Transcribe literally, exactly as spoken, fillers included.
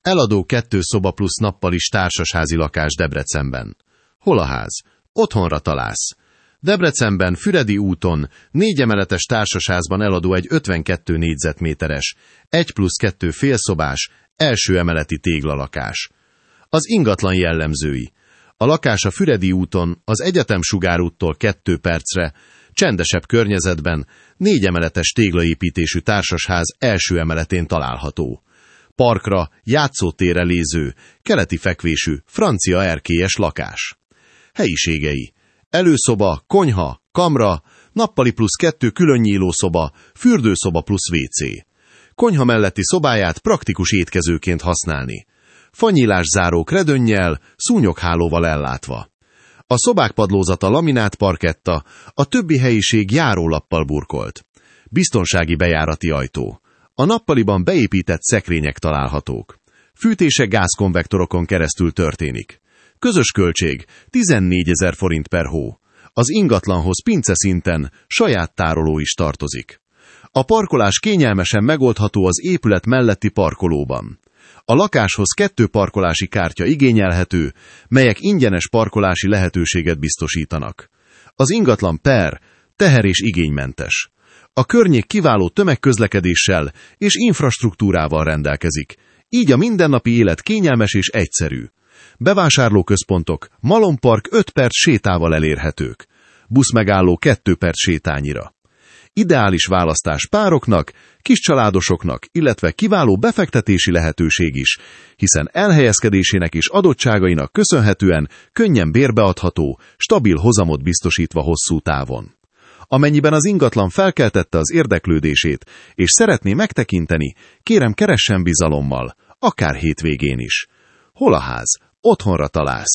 Eladó kettő szoba plusz nappalis társasházi lakás Debrecenben. Hol a ház? Otthonra találsz. Debrecenben, Füredi úton, négy emeletes társasházban eladó egy ötvenkettő négyzetméteres, egy plusz kettő félszobás, első emeleti téglalakás. Az ingatlan jellemzői. A lakás a Füredi úton, az Egyetem sugárúttól kettő percre, csendesebb környezetben, négy emeletes téglaépítésű társasház első emeletén található. Parkra, játszótérre léző, keleti fekvésű, francia erkélyes lakás. Helyiségei. Előszoba, konyha, kamra, nappali plusz kettő különnyíló szoba, fürdőszoba plusz vécé. Konyha melletti szobáját praktikus étkezőként használni. Fanyílás zárók redönnyel, szúnyoghálóval ellátva. A szobák padlózata laminát parketta, a többi helyiség járólappal burkolt. Biztonsági bejárati ajtó. A nappaliban beépített szekrények találhatók. Fűtése gázkonvektorokon keresztül történik. Közös költség tizennégyezer forint per hó. Az ingatlanhoz pince szinten saját tároló is tartozik. A parkolás kényelmesen megoldható az épület melletti parkolóban. A lakáshoz kettő parkolási kártya igényelhető, melyek ingyenes parkolási lehetőséget biztosítanak. Az ingatlan per, teher és igénymentes. A környék kiváló tömegközlekedéssel és infrastruktúrával rendelkezik, így a mindennapi élet kényelmes és egyszerű. Bevásárlóközpontok, malompark öt perc sétával elérhetők. Buszmegálló kettő perc sétányira. Ideális választás pároknak, kiscsaládosoknak, illetve kiváló befektetési lehetőség is, hiszen elhelyezkedésének és adottságainak köszönhetően könnyen bérbeadható, stabil hozamot biztosítva hosszú távon. Amennyiben az ingatlan felkeltette az érdeklődését, és szeretné megtekinteni, kérem keressen bizalommal, akár hétvégén is. Hol a ház? Otthonra találsz.